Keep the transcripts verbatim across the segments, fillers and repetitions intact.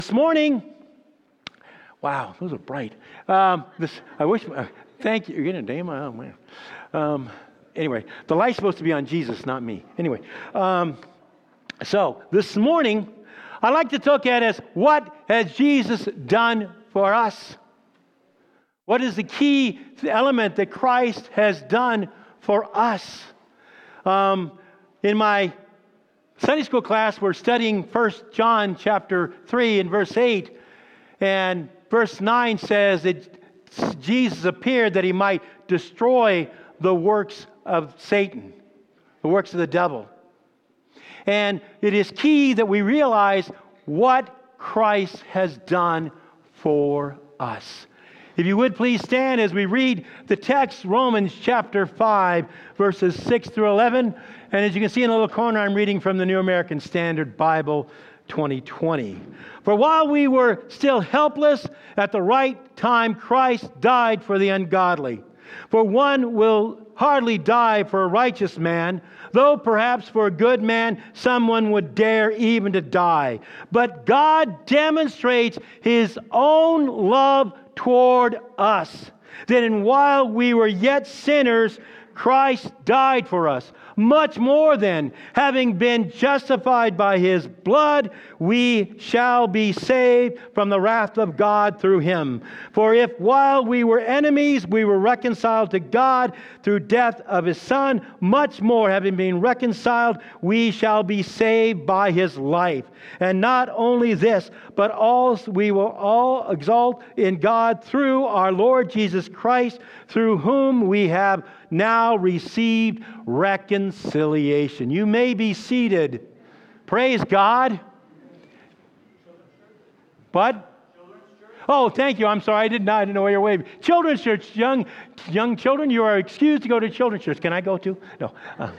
This morning, wow, those are bright. Um, this, I wish, uh, thank you. You're getting a day, oh man. Um, anyway, the light's supposed to be on Jesus, not me. Anyway, um, so this morning, I'd like to look at as what has Jesus done for us? What is the key element that Christ has done for us? Um, in my Sunday school class, we're studying First John chapter three and verse eight. And verse nine says that Jesus appeared that he might destroy the works of Satan, the works of the devil. And it is key that we realize what Christ has done for us. If you would please stand as we read the text, Romans chapter five, verses six through eleven. And as you can see in the little corner, I'm reading from the New American Standard Bible twenty twenty. For while we were still helpless, at the right time Christ died for the ungodly. For one will hardly die for a righteous man, though perhaps for a good man someone would dare even to die. But God demonstrates His own love toward us, that in while we were yet sinners, Christ died for us. Much more then, having been justified by His blood, we shall be saved from the wrath of God through Him. For if while we were enemies, we were reconciled to God through death of His Son, much more, having been reconciled, we shall be saved by His life. And not only this, but also we will all exalt in God through our Lord Jesus Christ, through whom we have now received reconciliation. You may be seated. Praise God. What? Oh, thank you. I'm sorry. I did not. I didn't know where you're waving. Children's church. Young, young children, you are excused to go to children's church. Can I go too? No. Uh,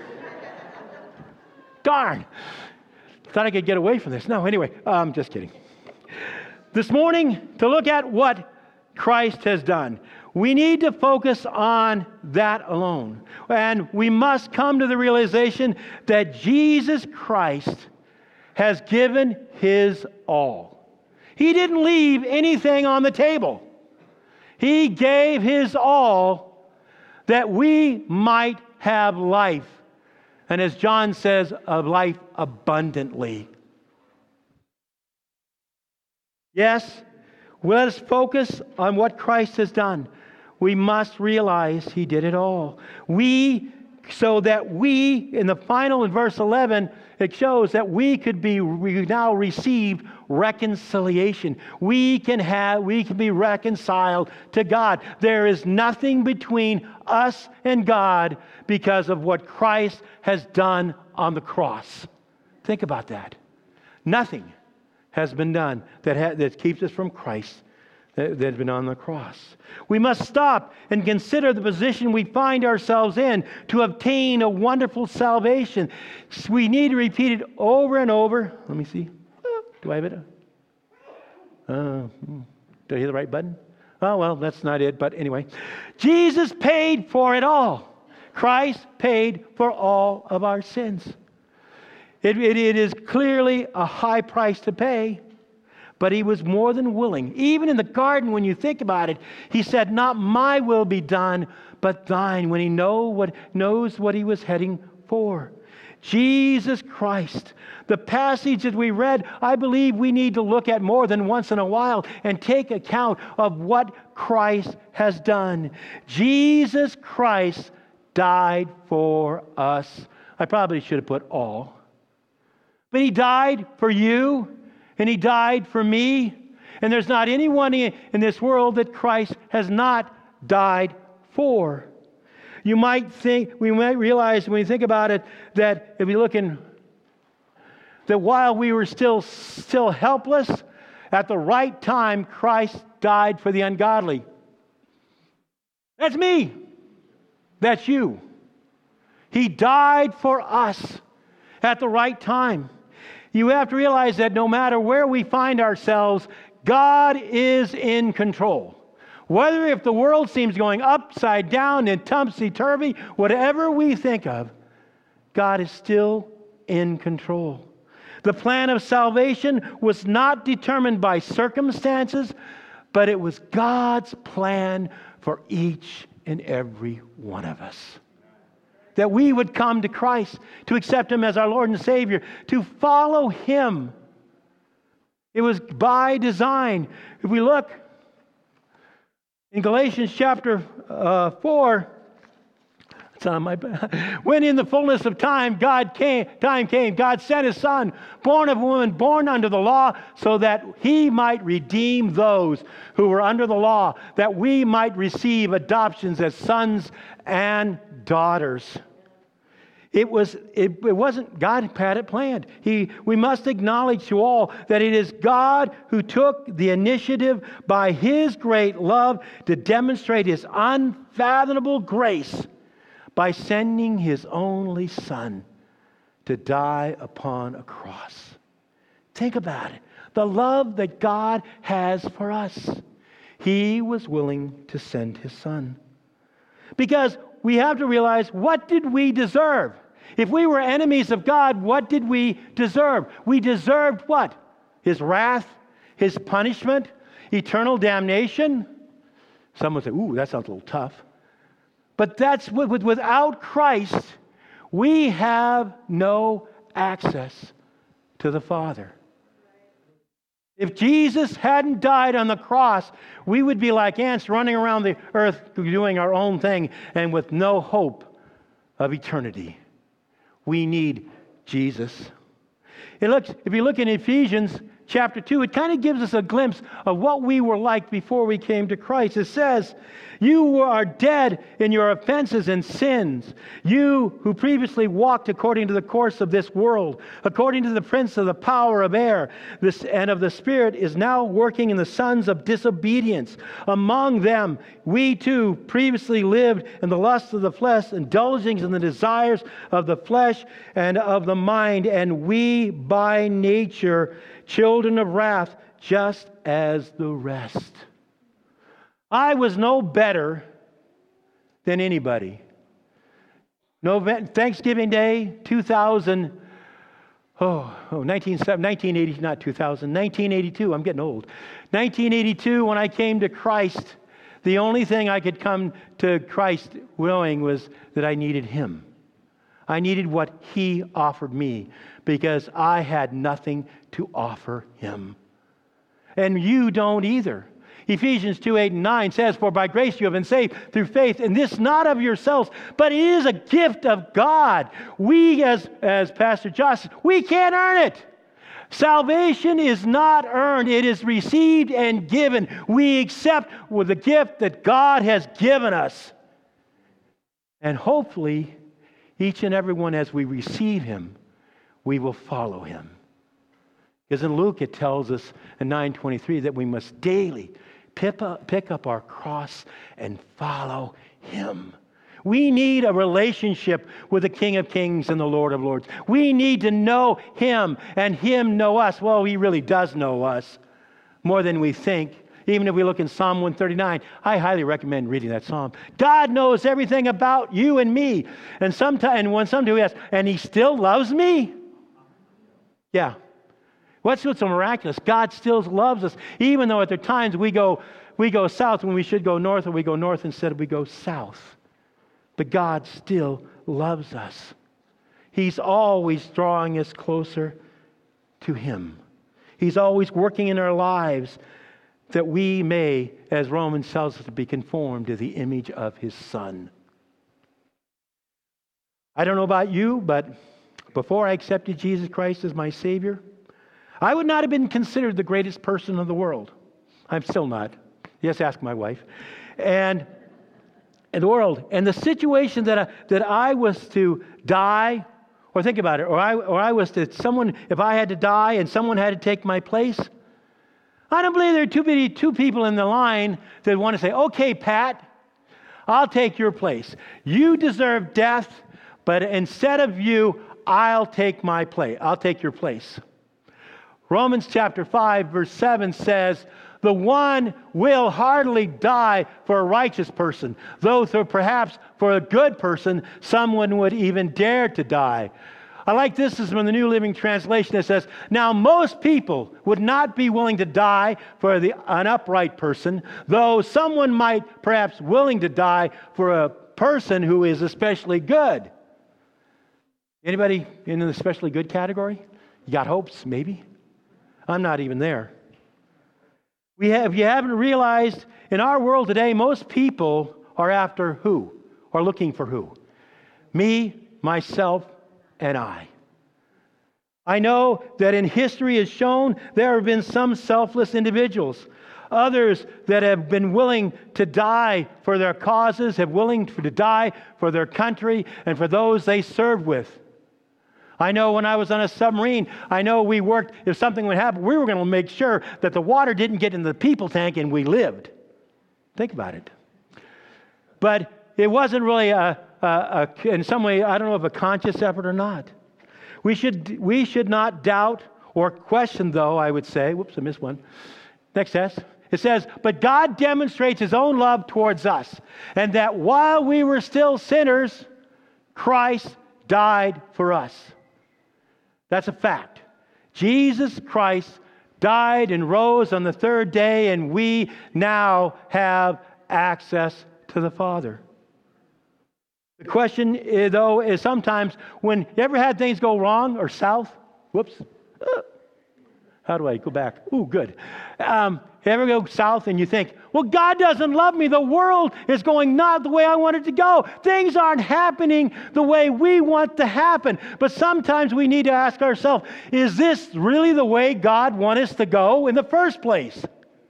darn. Thought I could get away from this. No, anyway, um, just kidding. This morning, to look at what Christ has done, we need to focus on that alone. And we must come to the realization that Jesus Christ has given His all. He didn't leave anything on the table. He gave His all that we might have life. And as John says, of life abundantly. Yes, let us focus on what Christ has done. We must realize He did it all. We, so that we, in the final, in verse eleven, it shows that we could be, we now receive reconciliation. We can have, we can be reconciled to God. There is nothing between us and God because of what Christ has done on the cross. Think about that. Nothing has been done that, ha- that keeps us from Christ that has been on the cross. We must stop and consider the position we find ourselves in to obtain a wonderful salvation. We need to repeat it over and over. Let me see. Do I have it? Uh, do I hit the right button? Oh, well, that's not it. But anyway, Jesus paid for it all. Christ paid for all of our sins. It, it, it is clearly a high price to pay. But He was more than willing. Even in the garden, when you think about it, He said, not my will be done, but thine, when He know what, knows what He was heading for. Jesus Christ. The passage that we read, I believe we need to look at more than once in a while and take account of what Christ has done. Jesus Christ died for us. I probably should have put all. But He died for you. And He died for me. And there's not anyone in this world that Christ has not died for. You might think, we might realize when you think about it, that if you look in, that while we were still, still helpless, at the right time, Christ died for the ungodly. That's me. That's you. He died for us at the right time. You have to realize that no matter where we find ourselves, God is in control. Whether if the world seems going upside down and topsy-turvy, whatever we think of, God is still in control. The plan of salvation was not determined by circumstances, but it was God's plan for each and every one of us. That we would come to Christ, to accept Him as our Lord and Savior, to follow Him. It was by design. If we look in Galatians chapter uh, four, it's on my when in the fullness of time God came, time came, God sent His Son, born of a woman, born under the law, so that He might redeem those who were under the law, that we might receive adoptions as sons and daughters. It was. It, it wasn't. God had it planned. He. We must acknowledge to all that it is God who took the initiative by His great love to demonstrate His unfathomable grace by sending His only Son to die upon a cross. Think about it. The love that God has for us. He was willing to send His Son. Because we have to realize, what did we deserve? If we were enemies of God, what did we deserve? We deserved what? His wrath, His punishment, eternal damnation. Some would say, ooh, that sounds a little tough. But that's what, without Christ, we have no access to the Father. If Jesus hadn't died on the cross, we would be like ants running around the earth doing our own thing and with no hope of eternity. We need Jesus. It looks, if you look in Ephesians chapter two, it kind of gives us a glimpse of what we were like before we came to Christ. It says, you are dead in your offenses and sins. You who previously walked according to the course of this world, according to the prince of the power of air, this and of the Spirit, is now working in the sons of disobedience. Among them, we too previously lived in the lusts of the flesh, indulging in the desires of the flesh and of the mind, and we by nature children of wrath, just as the rest. I was no better than anybody. No, Thanksgiving Day, two thousand, oh, oh nineteen, nineteen eighty, not two thousand, nineteen eighty-two, I'm getting old. nineteen eighty-two, when I came to Christ, the only thing I could come to Christ willing was that I needed Him. I needed what He offered me because I had nothing to offer Him. And you don't either. Ephesians two, eight, and nine says, for by grace you have been saved through faith, and this not of yourselves, but it is a gift of God. We, as, as Pastor Josh, we can't earn it. Salvation is not earned. It is received and given. We accept with the gift that God has given us. And hopefully, each and every one, as we receive Him, we will follow Him. Because in Luke it tells us in nine twenty-three that we must daily pick up, pick up our cross and follow Him. We need a relationship with the King of Kings and the Lord of Lords. We need to know Him and Him know us. Well, He really does know us more than we think. Even if we look in Psalm one thirty-nine, I highly recommend reading that psalm. God knows everything about you and me. And sometimes, and when somebody asks, and He still loves me? Yeah. What's what's so miraculous? God still loves us, even though at the times we go we go south when we should go north, or we go north instead of we go south. But God still loves us. He's always drawing us closer to Him. He's always working in our lives that we may, as Romans tells us, to be conformed to the image of His Son. I don't know about you, but before I accepted Jesus Christ as my Savior, I would not have been considered the greatest person in the world. I'm still not. Yes, ask my wife. And in the world, and the situation that I, that I was to die, or think about it, or I or I was to someone, if I had to die and someone had to take my place, I don't believe there are too many two people in the line that want to say, "Okay, Pat, I'll take your place. You deserve death, but instead of you, I'll take my place. I'll take your place." Romans chapter five, verse seven says, the one will hardly die for a righteous person, though for perhaps for a good person, someone would even dare to die. I like this. This is from the New Living Translation. It says, now most people would not be willing to die for the, an upright person, though someone might perhaps willing to die for a person who is especially good. Anybody in the especially good category? You got hopes, maybe? I'm not even there. We have, if you haven't realized, in our world today, most people are after who? Are looking for who? Me, myself, and I. I know that in history has shown there have been some selfless individuals, others that have been willing to die for their causes, have willing to die for their country and for those they served with. I know when I was on a submarine, I know we worked, if something would happen, we were going to make sure that the water didn't get in the people tank and we lived. Think about it. But it wasn't really a, a, a in some way, I don't know if a conscious effort or not. We should, we should not doubt or question, though, I would say. Whoops, I missed one. Next test. It says, but God demonstrates His own love towards us, and that while we were still sinners, Christ died for us. That's a fact. Jesus Christ died and rose on the third day, and we now have access to the Father. The question, is, though, is sometimes when you ever had things go wrong or south, whoops, uh, how do I go back? Ooh, good. Um, you ever go south and you think, well, God doesn't love me. The world is going not the way I want it to go. Things aren't happening the way we want to happen. But sometimes we need to ask ourselves, is this really the way God wants us to go in the first place?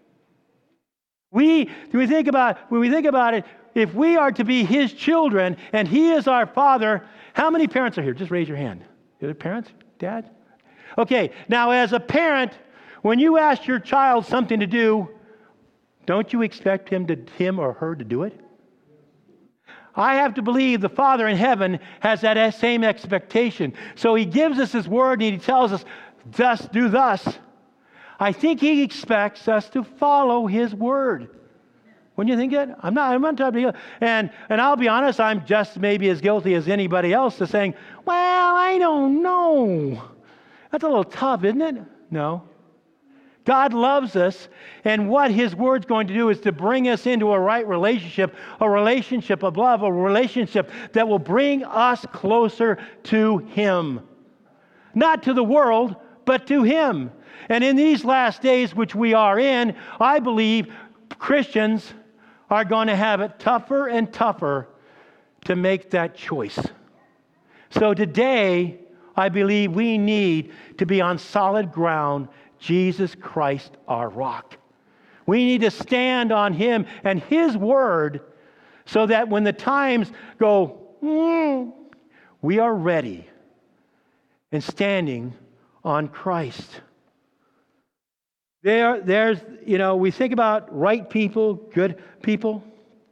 We, we think about, when we think about it, if we are to be His children and He is our Father, how many parents are here? Just raise your hand. Are there parents? Dad? Okay, now as a parent, when you ask your child something to do, don't you expect him to him or her to do it? I have to believe the Father in heaven has that same expectation. So He gives us His word and He tells us, thus do thus. I think He expects us to follow His word. Wouldn't you think that? I'm not, I'm not talking to you. And, and I'll be honest, I'm just maybe as guilty as anybody else to saying, well, I don't know. That's a little tough, isn't it? No. God loves us, and what His word's going to do is to bring us into a right relationship, a relationship of love, a relationship that will bring us closer to Him. Not to the world, but to Him. And in these last days which we are in, I believe Christians are going to have it tougher and tougher to make that choice. So today, I believe we need to be on solid ground, Jesus Christ our rock. We need to stand on Him and His word so that when the times go, mm, we are ready and standing on Christ. There, there's, you know, we think about right people, good people.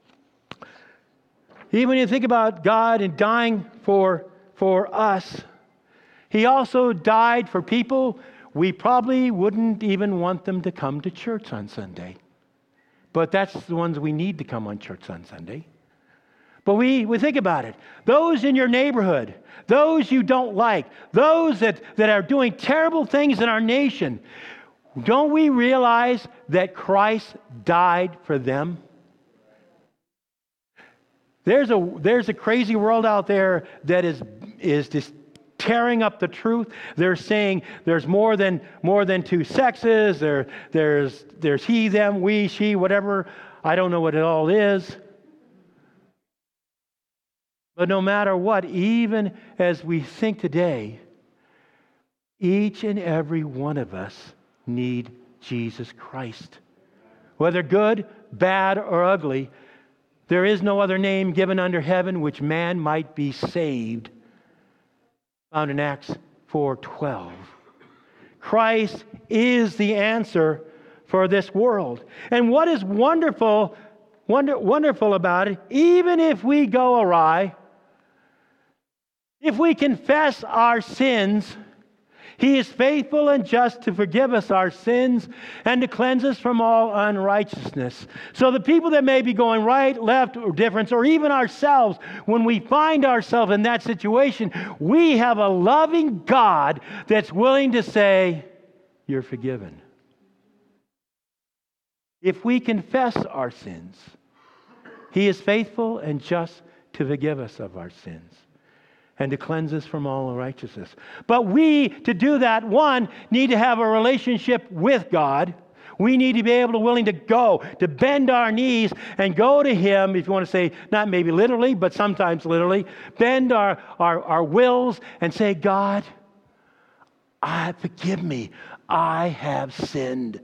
Even when you think about God and dying for, for us, He also died for people we probably wouldn't even want them to come to church on Sunday. But that's the ones we need to come on church on Sunday. But we, we think about it. Those in your neighborhood, those you don't like, those that, that are doing terrible things in our nation, don't we realize that Christ died for them? There's a, there's a crazy world out there that is, is just tearing up the truth. They're saying there's more than more than two sexes. There, there's there's he, them, we, she, whatever. I don't know what it all is. But no matter what, even as we think today, each and every one of us need Jesus Christ. Whether good, bad, or ugly, there is no other name given under heaven which man might be saved. Found in Acts four twelve. Christ is the answer for this world. And what is wonderful, wonder, wonderful about it, even if we go awry, if we confess our sins, He is faithful and just to forgive us our sins and to cleanse us from all unrighteousness. So the people that may be going right, left, or difference, or even ourselves, when we find ourselves in that situation, we have a loving God that's willing to say, you're forgiven. If we confess our sins, He is faithful and just to forgive us of our sins and to cleanse us from all unrighteousness. But we, to do that, one, need to have a relationship with God. We need to be able to, willing to go, to bend our knees and go to Him, if you want to say, not maybe literally, but sometimes literally, bend our, our, our wills and say, God, I forgive me. I have sinned.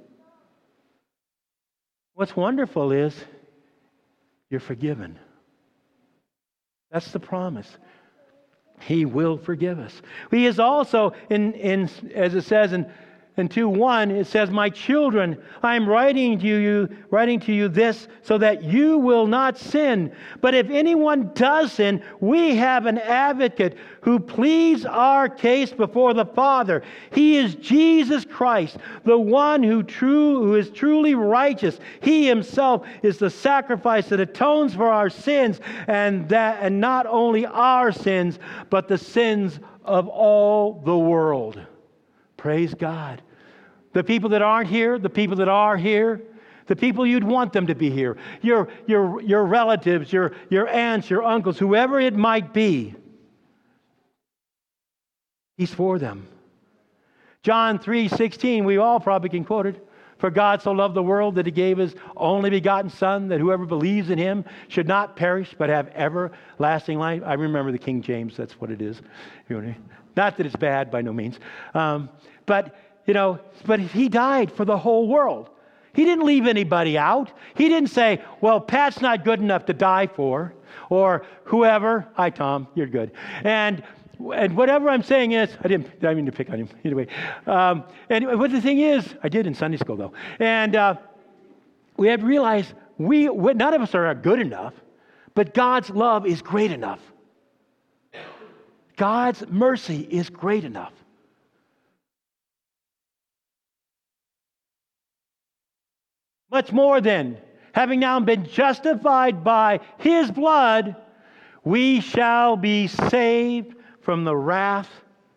What's wonderful is you're forgiven. That's the promise. He will forgive us. He is also, in, in as it says in In two one, it says, my children, I am writing to you, writing to you this so that you will not sin. But if anyone does sin, we have an advocate who pleads our case before the Father. He is Jesus Christ, the one who true who is truly righteous. He Himself is the sacrifice that atones for our sins, and that and not only our sins, but the sins of all the world. Praise God. The people that aren't here, the people that are here, the people you'd want them to be here, your, your, your relatives, your, your aunts, your uncles, whoever it might be, He's for them. John three sixteen, we all probably can quote it. For God so loved the world that He gave His only begotten Son, that whoever believes in Him should not perish but have everlasting life. I remember the King James, that's what it is. Not that it's bad, by no means. Um, but, you know, but He died for the whole world. He didn't leave anybody out. He didn't say, well, Pat's not good enough to die for, or whoever. Hi, Tom, you're good. And And whatever I'm saying is, I didn't, I didn't mean to pick on him. Anyway, um, and what the thing is, I did in Sunday school though. And uh, we have to realize we, none of us are good enough, but God's love is great enough. God's mercy is great enough. Much more than, having now been justified by His blood, we shall be saved from the wrath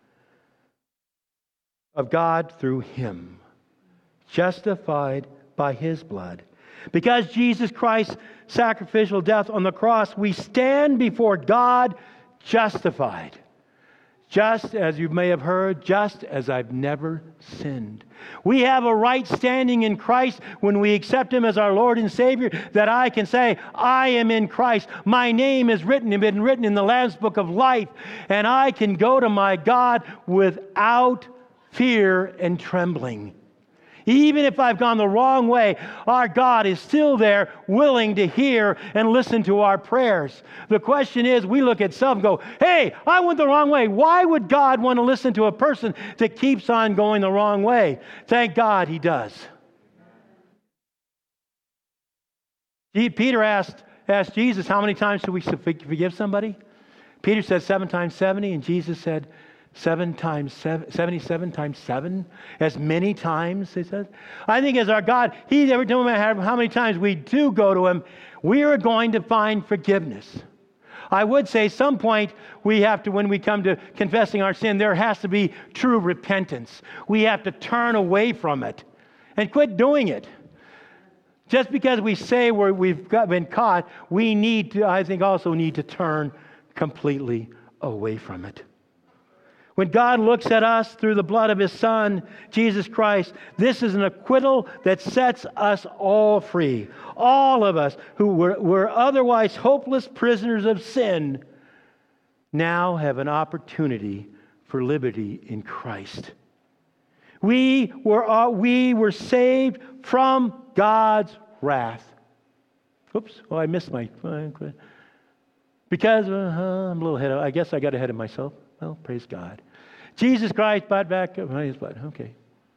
of God through Him. Justified by His blood. Because Jesus Christ's sacrificial death on the cross, we stand before God justified. Just as you may have heard, just as I've never sinned. We have a right standing in Christ when we accept Him as our Lord and Savior, that I can say, I am in Christ. My name is written and been written in the Lamb's Book of Life, and I can go to my God without fear and trembling. Even if I've gone the wrong way, our God is still there, willing to hear and listen to our prayers. The question is, we look at self and go, hey, I went the wrong way. Why would God want to listen to a person that keeps on going the wrong way? Thank God He does. Peter asked, asked Jesus, how many times should we forgive somebody? Peter said seven times seventy, and Jesus said, Seven times seven, seventy-seven times seven, as many times, he says. I think as our God, He, every no matter how many times we do go to Him, we are going to find forgiveness. I would say some point we have to, when we come to confessing our sin, there has to be true repentance. We have to turn away from it and quit doing it. Just because we say we're, we've got, been caught, we need to, I think, also need to turn completely away from it. When God looks at us through the blood of His Son, Jesus Christ, this is an acquittal that sets us all free. All of us who were, were otherwise hopeless prisoners of sin now have an opportunity for liberty in Christ. We were, uh, we were saved from God's wrath. Oops, oh, I missed my... Because uh, I'm a little ahead of... I guess I got ahead of myself. Well, praise God. Jesus Christ bought back His blood. Okay.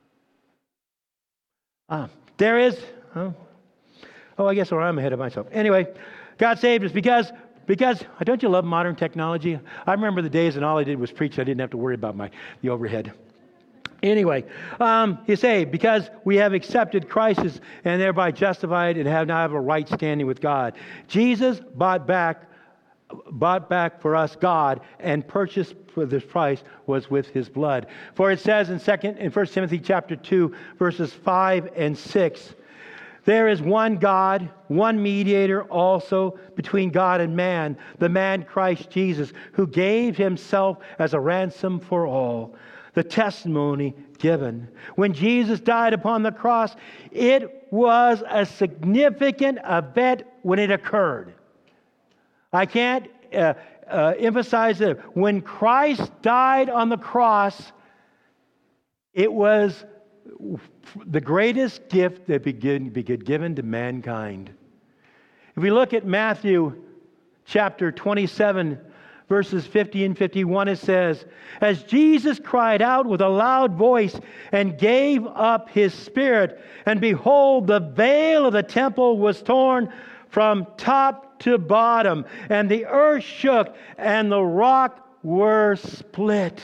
Ah, there is... Oh, oh, I guess or I'm ahead of myself. Anyway, God saved us because... Because, don't you love modern technology? I remember the days when all I did was preach. I didn't have to worry about my the overhead. Anyway, um, you say, because we have accepted Christ and thereby justified and have now have a right standing with God. Jesus bought back, bought back for us God, and purchased for this price was with his blood. For it says in second in First Timothy chapter two, verses five and six, there is one God, one mediator also between God and man, the man Christ Jesus, who gave himself as a ransom for all. The testimony given. When Jesus died upon the cross, it was a significant event when it occurred. I can't uh, uh, emphasize it. When Christ died on the cross, it was the greatest gift that be given to mankind. If we look at Matthew chapter twenty-seven, verses fifty and fifty-one, it says, as Jesus cried out with a loud voice and gave up his spirit, and behold, the veil of the temple was torn from top to bottom, and the earth shook, and the rock were split.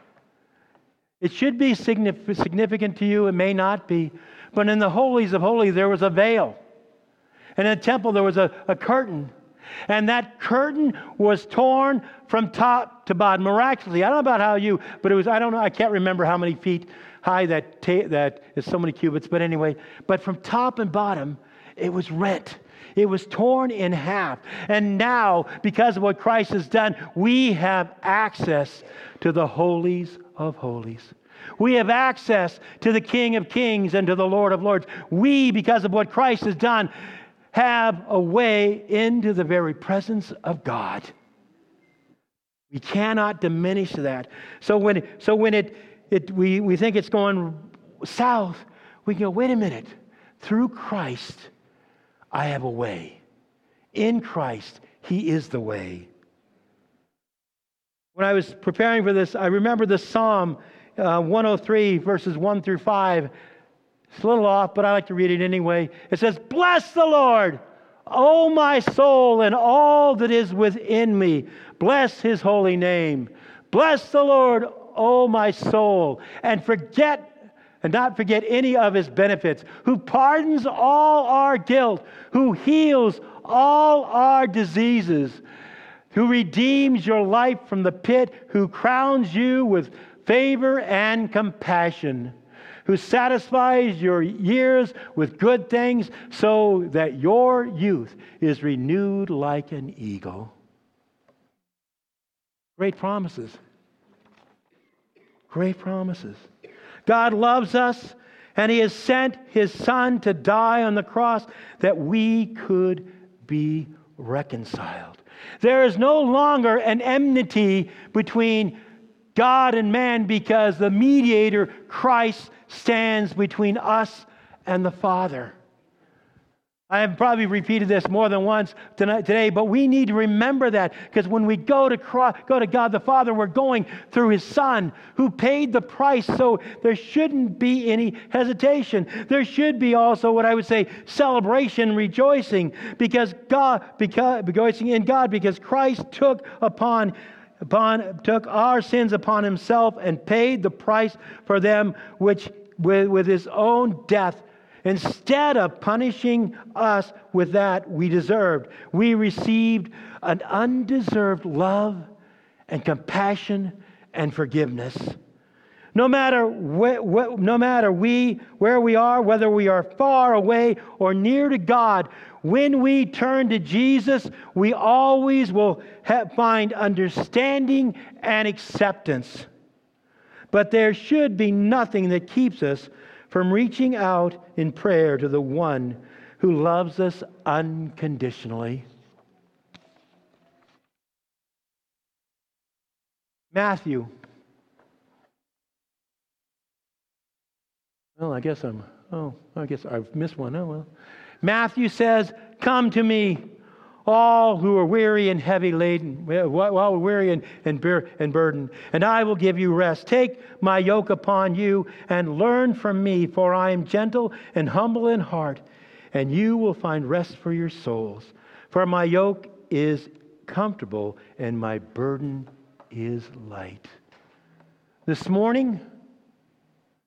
It should be significant to you. It may not be. But in the holies of holies, there was a veil. And in the temple, there was a, a curtain. And that curtain was torn from top to bottom, miraculously. I don't know about how you, but it was, I don't know, I can't remember how many feet high that, ta- that is so many cubits, but anyway, but from top and bottom, it was rent. It was torn in half. And now, because of what Christ has done, we have access to the holies of holies. We have access to the King of Kings and to the Lord of Lords. We, because of what Christ has done, have a way into the very presence of God. We cannot diminish that. So when so when it, it we, we think it's going south, we can go, wait a minute. Through Christ, I have a way. In Christ, He is the way. When I was preparing for this, I remember the Psalm uh, one oh three, verses one through five. It's a little off, but I like to read it anyway. It says, bless the Lord, O my soul, and all that is within me. Bless His holy name. Bless the Lord, O my soul, and forget and not forget any of His benefits, who pardons all our guilt, who heals all our diseases, who redeems your life from the pit, who crowns you with favor and compassion, who satisfies your years with good things so that your youth is renewed like an eagle. Great promises. Great promises. God loves us, and He has sent His Son to die on the cross that we could be reconciled. There is no longer an enmity between God and man because the mediator, Christ, stands between us and the Father. I have probably repeated this more than once tonight, today, but we need to remember that, because when we go to cross, go to God the Father, we're going through His Son who paid the price, so there shouldn't be any hesitation. There should be also what I would say celebration, rejoicing, because God, because rejoicing in God, because Christ took upon Upon, took our sins upon Himself and paid the price for them, which with, with His own death, instead of punishing us with that we deserved, we received an undeserved love and compassion and forgiveness. No matter wh- wh- no matter we where we are, whether we are far away or near to God, when we turn to Jesus, we always will ha- find understanding and acceptance. But there should be nothing that keeps us from reaching out in prayer to the one who loves us unconditionally. Matthew. Well, I guess I'm, oh, I guess I've missed one. Oh, well. Matthew says, come to me, all who are weary and heavy laden, while weary and, and, bur- and burdened, and I will give you rest. Take my yoke upon you and learn from me, for I am gentle and humble in heart, and you will find rest for your souls. For my yoke is comfortable and my burden is light. This morning,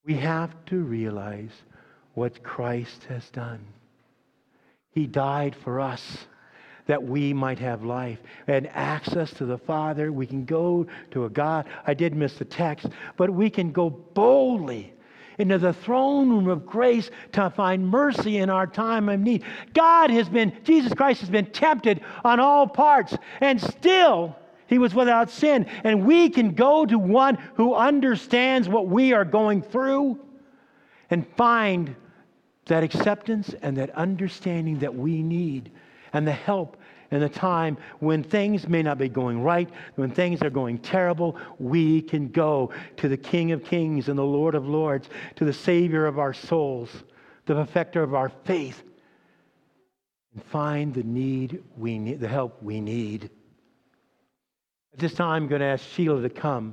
We have to realize what Christ has done. He died for us that we might have life and access to the Father. We can go to a God. I did miss the text, but we can go boldly into the throne room of grace to find mercy in our time of need. God has been, Jesus Christ has been tempted on all parts, and still He was without sin. And we can go to one who understands what we are going through and find that acceptance and that understanding that we need, and the help in the time when things may not be going right, when things are going terrible. We can go to the King of Kings and the Lord of Lords, to the Savior of our souls, the perfecter of our faith, and find the need we need, the help we need. At this time, I'm going to ask Sheila to come.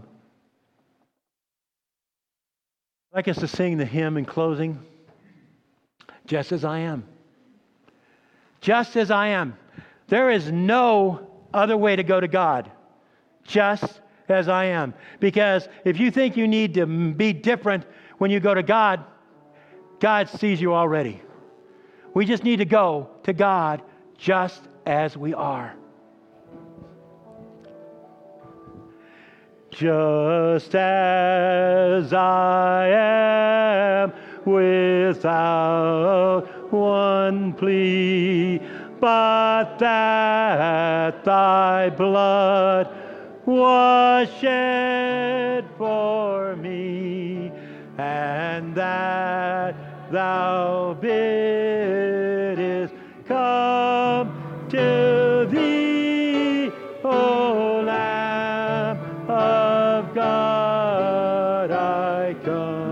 I'd like us to sing the hymn in closing. Just as I am. Just as I am. There is no other way to go to God. Just as I am. Because if you think you need to be different when you go to God, God sees you already. We just need to go to God just as we are. Just as I am, without one plea, but that thy blood was shed for me, and that thou biddest come to thee, O Lamb of God, I come.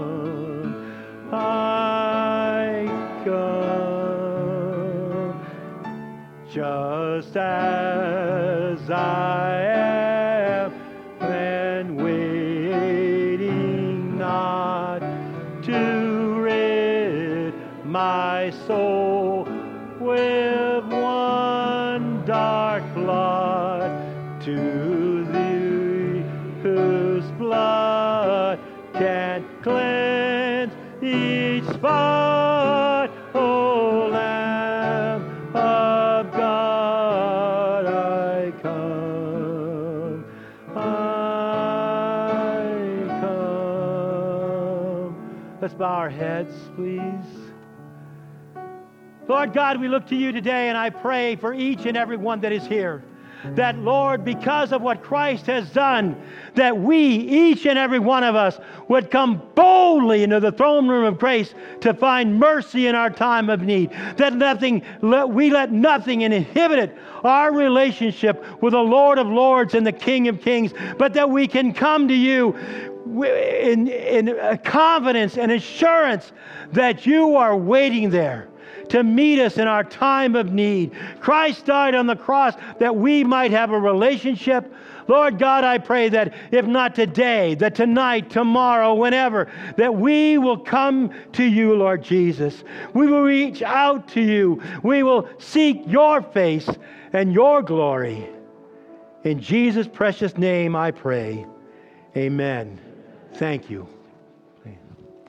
Just as I am, and waiting not to rid my soul with one dark blot, to thee whose blood can cleanse each spot, O Lamb of God, I come, I come. Let's bow our heads, please. Lord God, we look to you today, and I pray for each and every one that is here, that, Lord, because of what Christ has done, that we, each and every one of us, would come boldly into the throne room of grace to find mercy in our time of need. That nothing, we let nothing inhibit our relationship with the Lord of Lords and the King of Kings, but that we can come to you in, in confidence and assurance that you are waiting there to meet us in our time of need. Christ died on the cross that we might have a relationship. Lord God, I pray that if not today, that tonight, tomorrow, whenever, that we will come to you, Lord Jesus. We will reach out to you. We will seek your face and your glory. In Jesus' precious name I pray. Amen. Thank you.